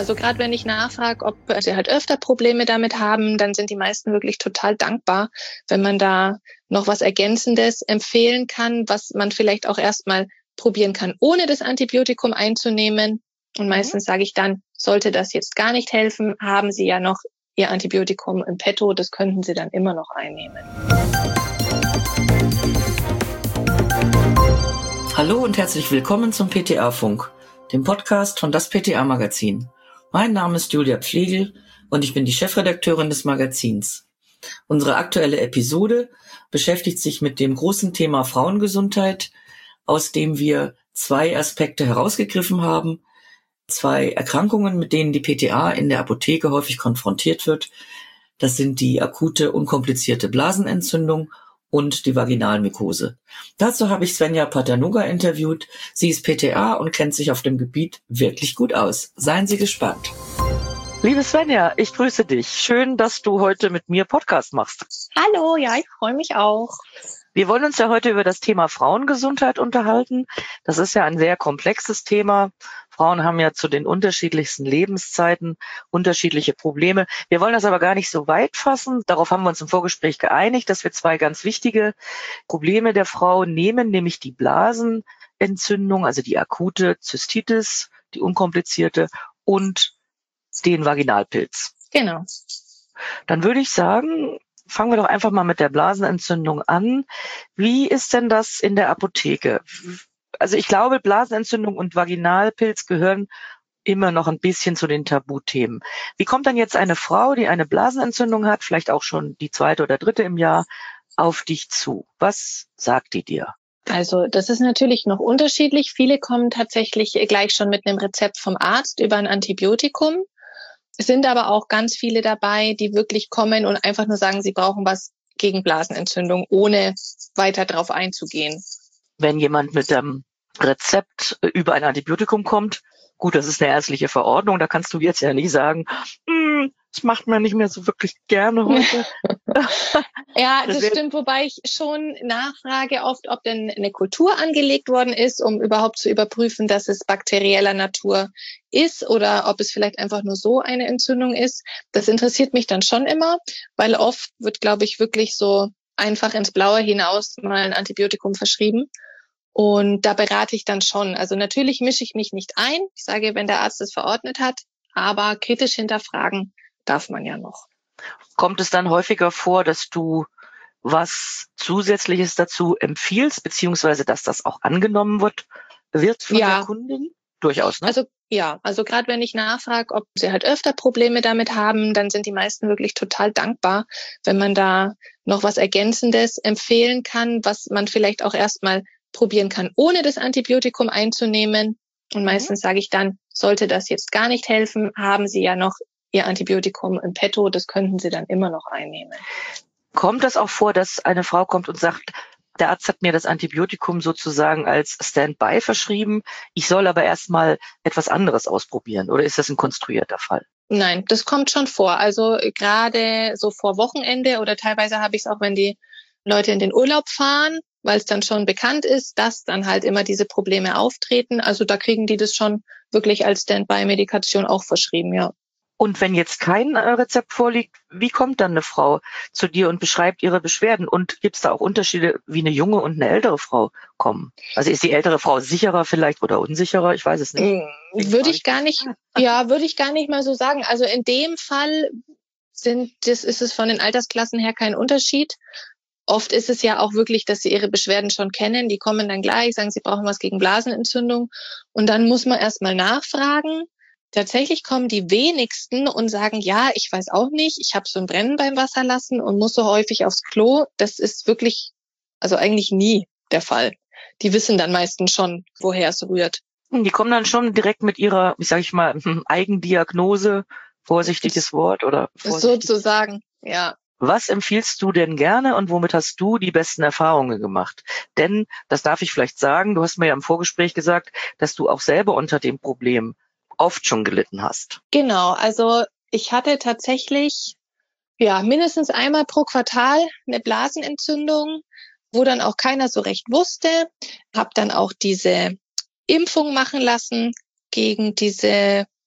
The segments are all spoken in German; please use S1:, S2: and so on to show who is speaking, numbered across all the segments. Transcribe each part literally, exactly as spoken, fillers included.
S1: Also gerade wenn ich nachfrage, ob sie halt öfter Probleme damit haben, dann sind die meisten wirklich total dankbar, wenn man da noch was Ergänzendes empfehlen kann, was man vielleicht auch erstmal probieren kann, ohne das Antibiotikum einzunehmen. Und meistens sage ich dann, sollte das jetzt gar nicht helfen, haben Sie ja noch Ihr Antibiotikum im Petto, das könnten Sie dann immer noch einnehmen.
S2: Hallo und herzlich willkommen zum P T A-Funk, dem Podcast von das P T A-Magazin. Mein Name ist Julia Pflegel und ich bin die Chefredakteurin des Magazins. Unsere aktuelle Episode beschäftigt sich mit dem großen Thema Frauengesundheit, aus dem wir zwei Aspekte herausgegriffen haben. Zwei Erkrankungen, mit denen die P T A in der Apotheke häufig konfrontiert wird. Das sind die akute, unkomplizierte Blasenentzündung und die Vaginalmykose. Dazu habe ich Svenja Paternoga interviewt. Sie ist P T A und kennt sich auf dem Gebiet wirklich gut aus. Seien Sie gespannt.
S3: Liebe Svenja, ich grüße dich. Schön, dass du heute mit mir Podcast machst.
S1: Hallo, ja, ich freue mich auch.
S3: Wir wollen uns ja heute über das Thema Frauengesundheit unterhalten. Das ist ja ein sehr komplexes Thema. Frauen haben ja zu den unterschiedlichsten Lebenszeiten unterschiedliche Probleme. Wir wollen das aber gar nicht so weit fassen. Darauf haben wir uns im Vorgespräch geeinigt, dass wir zwei ganz wichtige Probleme der Frau nehmen, nämlich die Blasenentzündung, also die akute Zystitis, die unkomplizierte, und den Vaginalpilz.
S1: Genau.
S3: Dann würde ich sagen, fangen wir doch einfach mal mit der Blasenentzündung an. Wie ist denn das in der Apotheke? Also ich glaube, Blasenentzündung und Vaginalpilz gehören immer noch ein bisschen zu den Tabuthemen. Wie kommt dann jetzt eine Frau, die eine Blasenentzündung hat, vielleicht auch schon die zweite oder dritte im Jahr, auf dich zu? Was sagt die dir?
S1: Also das ist natürlich noch unterschiedlich. Viele kommen tatsächlich gleich schon mit einem Rezept vom Arzt über ein Antibiotikum. Es sind aber auch ganz viele dabei, die wirklich kommen und einfach nur sagen, sie brauchen was gegen Blasenentzündung, ohne weiter drauf einzugehen.
S3: Wenn jemand mit dem Rezept über ein Antibiotikum kommt, gut, das ist eine ärztliche Verordnung, da kannst du jetzt ja nicht sagen, hm, das macht man nicht mehr so wirklich gerne heute.
S1: Ja, das, das stimmt, wobei ich schon nachfrage oft, ob denn eine Kultur angelegt worden ist, um überhaupt zu überprüfen, dass es bakterieller Natur ist oder ob es vielleicht einfach nur so eine Entzündung ist. Das interessiert mich dann schon immer, weil oft wird, glaube ich, wirklich so einfach ins Blaue hinaus mal ein Antibiotikum verschrieben. Und da berate ich dann schon. Also natürlich mische ich mich nicht ein. Ich sage, wenn der Arzt es verordnet hat, aber kritisch hinterfragen darf man ja noch.
S3: Kommt es dann häufiger vor, dass du was Zusätzliches dazu empfiehlst, beziehungsweise dass das auch angenommen wird, wird von
S1: ja.
S3: der Kundin? Durchaus, ne?
S1: Also ja, also gerade wenn ich nachfrage, ob sie halt öfter Probleme damit haben, dann sind die meisten wirklich total dankbar, wenn man da noch was Ergänzendes empfehlen kann, was man vielleicht auch erstmal probieren kann, ohne das Antibiotikum einzunehmen. Und meistens mhm. sage ich dann, sollte das jetzt gar nicht helfen, haben Sie ja noch Ihr Antibiotikum im Petto, das könnten Sie dann immer noch einnehmen.
S3: Kommt das auch vor, dass eine Frau kommt und sagt, der Arzt hat mir das Antibiotikum sozusagen als Standby verschrieben, ich soll aber erstmal etwas anderes ausprobieren, oder ist das ein konstruierter Fall?
S1: Nein, das kommt schon vor. Also gerade so vor Wochenende oder teilweise habe ich es auch, wenn die Leute in den Urlaub fahren, weil es dann schon bekannt ist, dass dann halt immer diese Probleme auftreten. Also da kriegen die das schon wirklich als Standby-Medikation auch verschrieben, ja.
S3: Und wenn jetzt kein Rezept vorliegt, wie kommt dann eine Frau zu dir und beschreibt ihre Beschwerden? Und gibt es da auch Unterschiede, wie eine junge und eine ältere Frau kommen? Also ist die ältere Frau sicherer vielleicht oder unsicherer? Ich weiß es nicht.
S1: Würde ich gar nicht, ja, würde ich gar nicht mal so sagen. Also in dem Fall sind, das ist es von den Altersklassen her kein Unterschied. Oft ist es ja auch wirklich, dass sie ihre Beschwerden schon kennen. Die kommen dann gleich, sagen, sie brauchen was gegen Blasenentzündung. Und dann muss man erstmal nachfragen. Tatsächlich kommen die wenigsten und sagen, ja, ich weiß auch nicht, ich habe so ein Brennen beim Wasserlassen und muss so häufig aufs Klo. Das ist wirklich, also eigentlich nie der Fall. Die wissen dann meistens schon, woher es rührt.
S3: Die kommen dann schon direkt mit ihrer, wie sage ich mal, Eigendiagnose, vorsichtiges Wort oder vorsichtig.
S1: Sozusagen, ja.
S3: Was empfiehlst du denn gerne und womit hast du die besten Erfahrungen gemacht? Denn, das darf ich vielleicht sagen, du hast mir ja im Vorgespräch gesagt, dass du auch selber unter dem Problem oft schon gelitten hast.
S1: Genau, also ich hatte tatsächlich ja mindestens einmal pro Quartal eine Blasenentzündung, wo dann auch keiner so recht wusste. Habe dann auch diese Impfung machen lassen gegen diese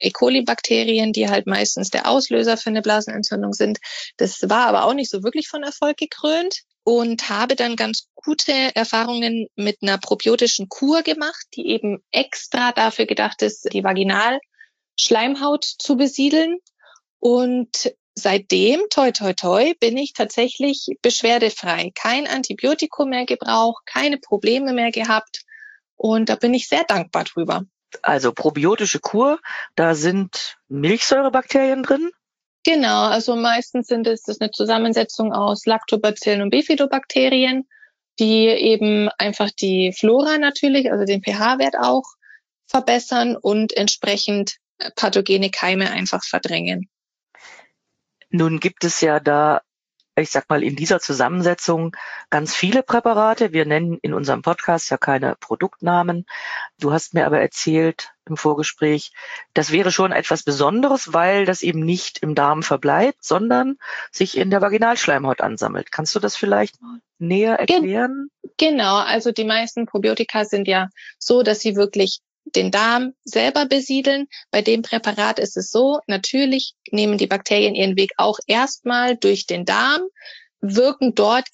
S1: E. coli-Bakterien, die halt meistens der Auslöser für eine Blasenentzündung sind. Das war aber auch nicht so wirklich von Erfolg gekrönt und habe dann ganz gute Erfahrungen mit einer probiotischen Kur gemacht, die eben extra dafür gedacht ist, die Vaginalschleimhaut zu besiedeln. Und seitdem, toi toi toi, bin ich tatsächlich beschwerdefrei. Kein Antibiotikum mehr gebraucht, keine Probleme mehr gehabt. Und da bin ich sehr dankbar drüber.
S3: Also probiotische Kur, da sind Milchsäurebakterien drin?
S1: Genau, also meistens sind es das ist eine Zusammensetzung aus Lactobacillen und Bifidobakterien, die eben einfach die Flora natürlich, also den pH-Wert auch verbessern und entsprechend pathogene Keime einfach verdrängen.
S3: Nun gibt es ja da, ich sag mal, in dieser Zusammensetzung ganz viele Präparate. Wir nennen in unserem Podcast ja keine Produktnamen. Du hast mir aber erzählt im Vorgespräch, das wäre schon etwas Besonderes, weil das eben nicht im Darm verbleibt, sondern sich in der Vaginalschleimhaut ansammelt. Kannst du das vielleicht näher erklären?
S1: Genau, also die meisten Probiotika sind ja so, dass sie wirklich den Darm selber besiedeln. Bei dem Präparat ist es so, natürlich nehmen die Bakterien ihren Weg auch erstmal durch den Darm, wirken dort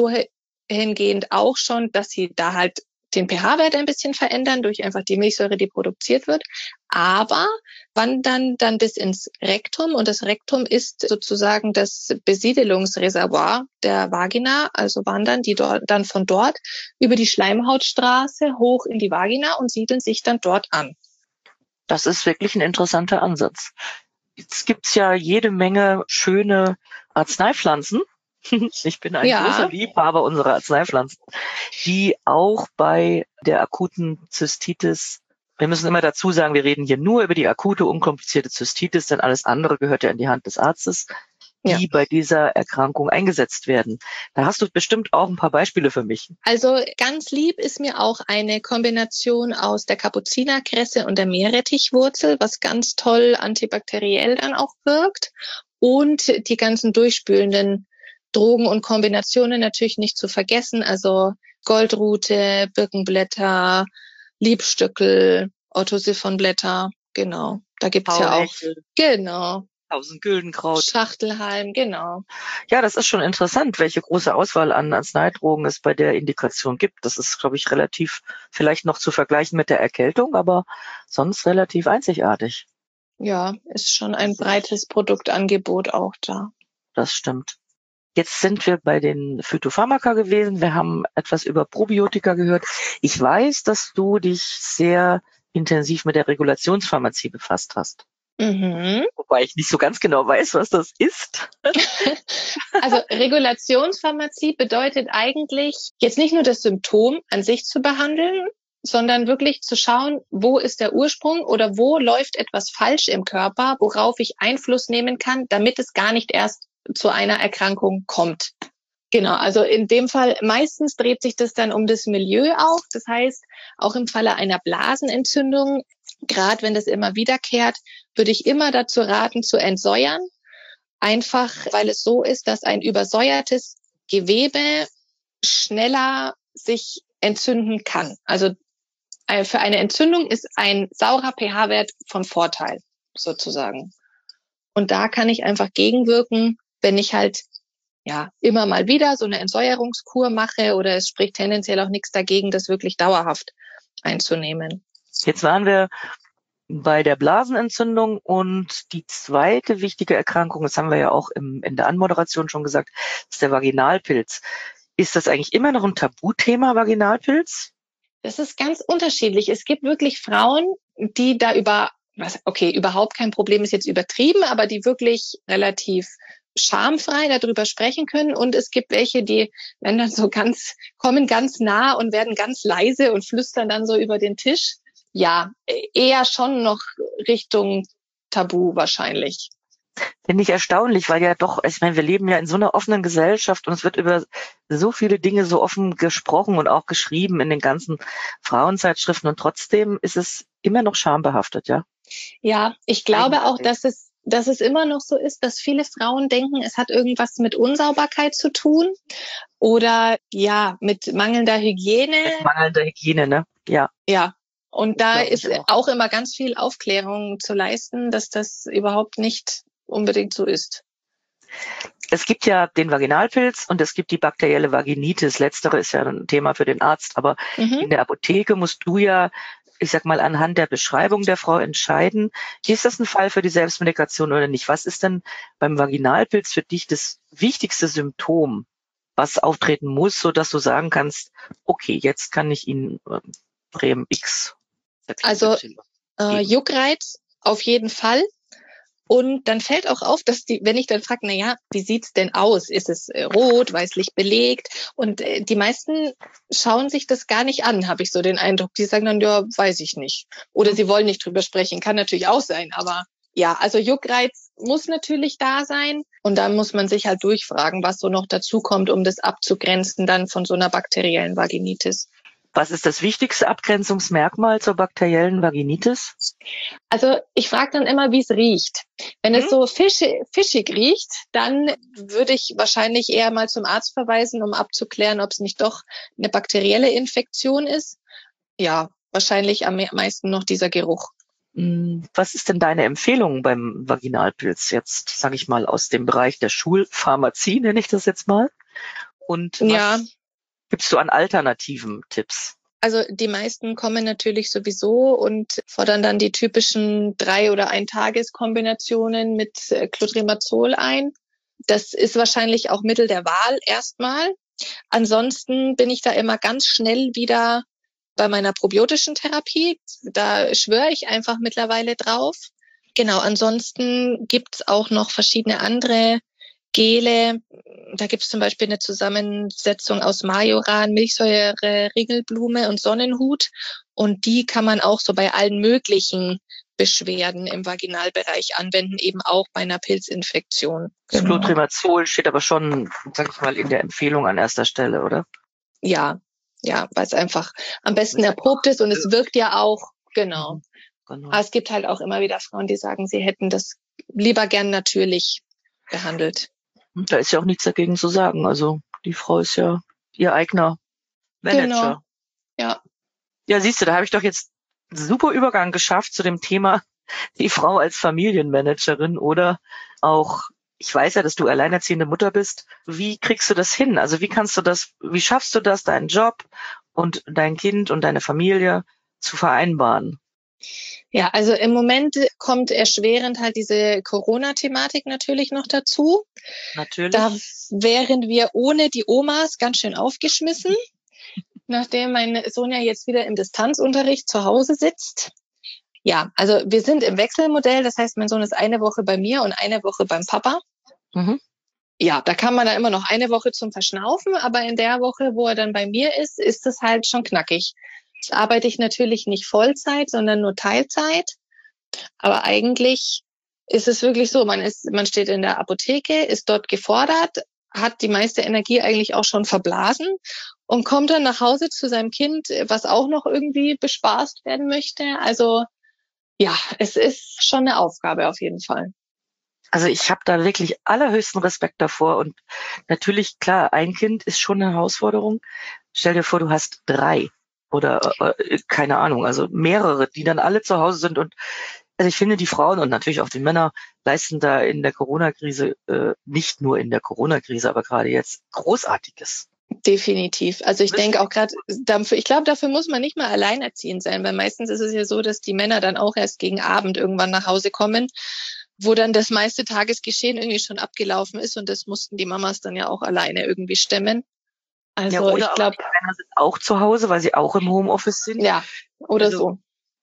S1: insogehend auch schon, dass sie da halt den pH-Wert ein bisschen verändern durch einfach die Milchsäure, die produziert wird, aber wandern dann bis ins Rektum und das Rektum ist sozusagen das Besiedelungsreservoir der Vagina, also wandern die dort dann von dort über die Schleimhautstraße hoch in die Vagina und siedeln sich dann dort an.
S3: Das ist wirklich ein interessanter Ansatz. Jetzt gibt's ja jede Menge schöne Arzneipflanzen. Ich bin ein
S1: Ja.
S3: großer Liebhaber unserer Arzneipflanzen, die auch bei der akuten Zystitis, wir müssen immer dazu sagen, wir reden hier nur über die akute, unkomplizierte Zystitis, denn alles andere gehört ja in die Hand des Arztes, die ja. bei dieser Erkrankung eingesetzt werden. Da hast du bestimmt auch ein paar Beispiele für mich.
S1: Also ganz lieb ist mir auch eine Kombination aus der Kapuzinerkresse und der Meerrettichwurzel, was ganz toll antibakteriell dann auch wirkt und die ganzen durchspülenden Drogen und Kombinationen natürlich nicht zu vergessen, also Goldrute, Birkenblätter, Liebstöckel, Orthosiphonblätter, genau. Da gibt's ja auch, genau.
S3: Tausendgüldenkraut.
S1: Schachtelhalm, genau.
S3: Ja, das ist schon interessant, welche große Auswahl an Arzneidrogen es bei der Indikation gibt. Das ist, glaube ich, relativ, vielleicht noch zu vergleichen mit der Erkältung, aber sonst relativ einzigartig.
S1: Ja, ist schon ein breites Produktangebot auch da.
S3: Das stimmt. Jetzt sind wir bei den Phytopharmaka gewesen. Wir haben etwas über Probiotika gehört. Ich weiß, dass du dich sehr intensiv mit der Regulationspharmazie befasst hast.
S1: Mhm.
S3: Wobei ich nicht so ganz genau weiß, was das ist.
S1: Also Regulationspharmazie bedeutet eigentlich, jetzt nicht nur das Symptom an sich zu behandeln, sondern wirklich zu schauen, wo ist der Ursprung oder wo läuft etwas falsch im Körper, worauf ich Einfluss nehmen kann, damit es gar nicht erst zu einer Erkrankung kommt. Genau, also in dem Fall meistens dreht sich das dann um das Milieu auch. Das heißt, auch im Falle einer Blasenentzündung, gerade wenn das immer wiederkehrt, würde ich immer dazu raten, zu entsäuern. Einfach, weil es so ist, dass ein übersäuertes Gewebe schneller sich entzünden kann. Also für eine Entzündung ist ein saurer pH-Wert von Vorteil, sozusagen. Und da kann ich einfach gegenwirken, wenn ich halt ja immer mal wieder so eine Entsäuerungskur mache oder es spricht tendenziell auch nichts dagegen, das wirklich dauerhaft einzunehmen.
S3: Jetzt waren wir bei der Blasenentzündung und die zweite wichtige Erkrankung, das haben wir ja auch im, in der Anmoderation schon gesagt, ist der Vaginalpilz. Ist das eigentlich immer noch ein Tabuthema, Vaginalpilz?
S1: Das ist ganz unterschiedlich. Es gibt wirklich Frauen, die da über Was, okay, überhaupt kein Problem ist jetzt übertrieben, aber die wirklich relativ schamfrei darüber sprechen können. Und es gibt welche, die werden dann so ganz, kommen ganz nah und werden ganz leise und flüstern dann so über den Tisch. Ja, eher schon noch Richtung Tabu wahrscheinlich.
S3: Finde ich erstaunlich, weil ja doch, ich meine, wir leben ja in so einer offenen Gesellschaft und es wird über so viele Dinge so offen gesprochen und auch geschrieben in den ganzen Frauenzeitschriften und trotzdem ist es immer noch schambehaftet, ja?
S1: Ja, ich glaube auch, dass es, dass es immer noch so ist, dass viele Frauen denken, es hat irgendwas mit Unsauberkeit zu tun oder ja, mit mangelnder Hygiene.
S3: Mit mangelnder Hygiene, ne? Ja.
S1: Ja. Und da ist auch. auch immer ganz viel Aufklärung zu leisten, dass das überhaupt nicht unbedingt so ist.
S3: Es gibt ja den Vaginalpilz und es gibt die bakterielle Vaginitis. Letztere ist ja ein Thema für den Arzt, aber mhm. in der Apotheke musst du ja, ich sag mal, anhand der Beschreibung der Frau entscheiden, ist das ein Fall für die Selbstmedikation oder nicht? Was ist denn beim Vaginalpilz für dich das wichtigste Symptom, was auftreten muss, so dass du sagen kannst, okay, jetzt kann ich Ihnen äh, Creme X.
S1: Also äh, Juckreiz auf jeden Fall. Und dann fällt auch auf, dass die, wenn ich dann frage, na ja, wie sieht's denn aus? Ist es äh, rot, weißlich belegt? Und äh, die meisten schauen sich das gar nicht an, habe ich so den Eindruck. Die sagen dann, ja, weiß ich nicht. Oder sie wollen nicht drüber sprechen. Kann natürlich auch sein, aber ja, also Juckreiz muss natürlich da sein. Und dann muss man sich halt durchfragen, was so noch dazu kommt, um das abzugrenzen dann von so einer bakteriellen Vaginitis.
S3: Was ist das wichtigste Abgrenzungsmerkmal zur bakteriellen Vaginitis?
S1: Also ich frage dann immer, wie es riecht. Wenn hm? es so fischig, fischig riecht, dann würde ich wahrscheinlich eher mal zum Arzt verweisen, um abzuklären, ob es nicht doch eine bakterielle Infektion ist. Ja, wahrscheinlich am meisten noch dieser Geruch.
S3: Was ist denn deine Empfehlung beim Vaginalpilz jetzt, sage ich mal, aus dem Bereich der Schulpharmazie, nenne ich das jetzt mal? Und was ja. gibst du an alternativen Tipps?
S1: Also die meisten kommen natürlich sowieso und fordern dann die typischen drei- oder Ein-Tages-Kombinationen mit Clotrimazol ein. Das ist wahrscheinlich auch Mittel der Wahl erstmal. Ansonsten bin ich da immer ganz schnell wieder bei meiner probiotischen Therapie. Da schwöre ich einfach mittlerweile drauf. Genau, ansonsten gibt's auch noch verschiedene andere Gele. Da gibt's zum Beispiel eine Zusammensetzung aus Majoran, Milchsäure, Ringelblume und Sonnenhut. Und die kann man auch so bei allen möglichen Beschwerden im Vaginalbereich anwenden, eben auch bei einer Pilzinfektion.
S3: Das genau. Clotrimazol steht aber schon, sag ich mal, in der Empfehlung an erster Stelle, oder?
S1: Ja, ja, weil es einfach am besten erprobt ist und es wirkt ja auch, genau. Mhm, genau. Aber es gibt halt auch immer wieder Frauen, die sagen, sie hätten das lieber gern natürlich behandelt.
S3: Da ist ja auch nichts dagegen zu sagen. Also die Frau ist ja ihr eigener Manager.
S1: Genau. Ja.
S3: Ja, siehst du, da habe ich doch jetzt einen super Übergang geschafft zu dem Thema die Frau als Familienmanagerin oder auch, ich weiß ja, dass du alleinerziehende Mutter bist. Wie kriegst du das hin? Also wie kannst du das, wie schaffst du das, deinen Job und dein Kind und deine Familie zu vereinbaren?
S1: Ja, also im Moment kommt erschwerend halt diese Corona-Thematik natürlich noch dazu.
S3: Natürlich.
S1: Da wären wir ohne die Omas ganz schön aufgeschmissen, nachdem mein Sohn ja jetzt wieder im Distanzunterricht zu Hause sitzt. Ja, also wir sind im Wechselmodell, das heißt, mein Sohn ist eine Woche bei mir und eine Woche beim Papa. Mhm. Ja, da kann man da immer noch eine Woche zum Verschnaufen, aber in der Woche, wo er dann bei mir ist, ist es halt schon knackig. Jetzt arbeite ich natürlich nicht Vollzeit, sondern nur Teilzeit. Aber eigentlich ist es wirklich so, man ist, man steht in der Apotheke, ist dort gefordert, hat die meiste Energie eigentlich auch schon verblasen und kommt dann nach Hause zu seinem Kind, was auch noch irgendwie bespaßt werden möchte. Also ja, es ist schon eine Aufgabe auf jeden Fall.
S3: Also ich habe da wirklich allerhöchsten Respekt davor und natürlich, klar, ein Kind ist schon eine Herausforderung. Stell dir vor, du hast drei oder äh, keine Ahnung, also mehrere, die dann alle zu Hause sind und also ich finde, die Frauen und natürlich auch die Männer leisten da in der Corona-Krise, äh, nicht nur in der Corona-Krise, aber gerade jetzt Großartiges.
S1: Definitiv. Also ich denke auch gerade, ich glaube, dafür muss man nicht mal alleinerziehend sein, weil meistens ist es ja so, dass die Männer dann auch erst gegen Abend irgendwann nach Hause kommen, wo dann das meiste Tagesgeschehen irgendwie schon abgelaufen ist und das mussten die Mamas dann ja auch alleine irgendwie stemmen. Also
S3: ja, oder
S1: ich glaube,
S3: die Männer sind auch zu Hause, weil sie auch im Homeoffice sind.
S1: Ja, oder
S3: also,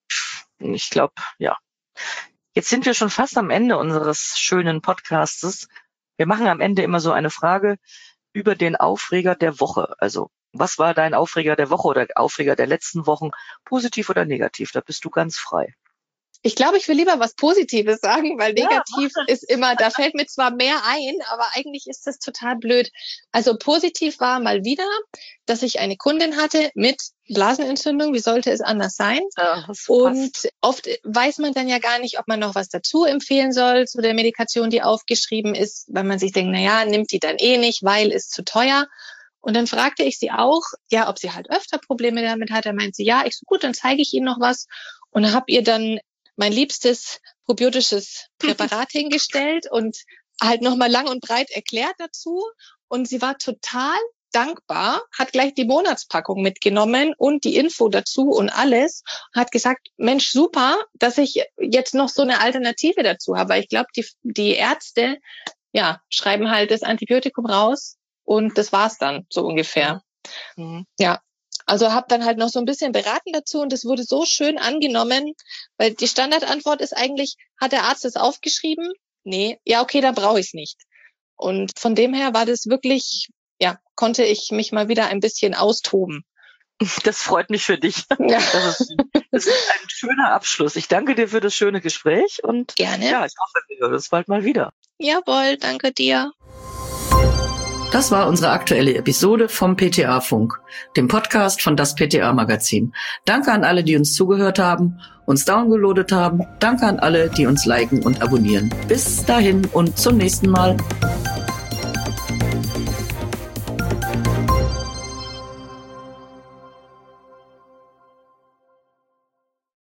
S3: so. Ich glaube, ja. Jetzt sind wir schon fast am Ende unseres schönen Podcastes. Wir machen am Ende immer so eine Frage über den Aufreger der Woche. Also, was war dein Aufreger der Woche oder Aufreger der letzten Wochen, positiv oder negativ? Da bist du ganz frei.
S1: Ich glaube, ich will lieber was Positives sagen, weil negativ ja, ist immer, da fällt mir zwar mehr ein, aber eigentlich ist das total blöd. Also positiv war mal wieder, dass ich eine Kundin hatte mit Blasenentzündung. Wie sollte es anders sein?
S3: Ja,
S1: und oft weiß man dann ja gar nicht, ob man noch was dazu empfehlen soll zu der Medikation, die aufgeschrieben ist, weil man sich denkt, na ja, nimmt die dann eh nicht, weil ist zu teuer. Und dann fragte ich sie auch, ja, ob sie halt öfter Probleme damit hat. Da meint sie, ja. Ich so, gut, dann zeige ich Ihnen noch was. Und habe ihr dann mein liebstes probiotisches Präparat hingestellt und halt nochmal lang und breit erklärt dazu. Und sie war total dankbar, hat gleich die Monatspackung mitgenommen und die Info dazu und alles. Hat gesagt, Mensch, super, dass ich jetzt noch so eine Alternative dazu habe. Weil ich glaube, die, die Ärzte, ja, schreiben halt das Antibiotikum raus und das war's dann so ungefähr. Mhm. Ja. Also habe dann halt noch so ein bisschen beraten dazu und das wurde so schön angenommen, weil die Standardantwort ist eigentlich, hat der Arzt das aufgeschrieben? Nee, ja okay, dann brauche ich es nicht. Und von dem her war das wirklich, ja, konnte ich mich mal wieder ein bisschen austoben.
S3: Das freut mich für dich. Ja. Das ist, das ist ein schöner Abschluss. Ich danke dir für das schöne Gespräch und
S1: gerne.
S3: Ja, ich hoffe, wir hören uns bald mal wieder.
S1: Jawohl, danke dir.
S2: Das war unsere aktuelle Episode vom P T A-Funk, dem Podcast von das P T A-Magazin. Danke an alle, die uns zugehört haben, uns downgeloadet haben. Danke an alle, die uns liken und abonnieren. Bis dahin und zum nächsten Mal.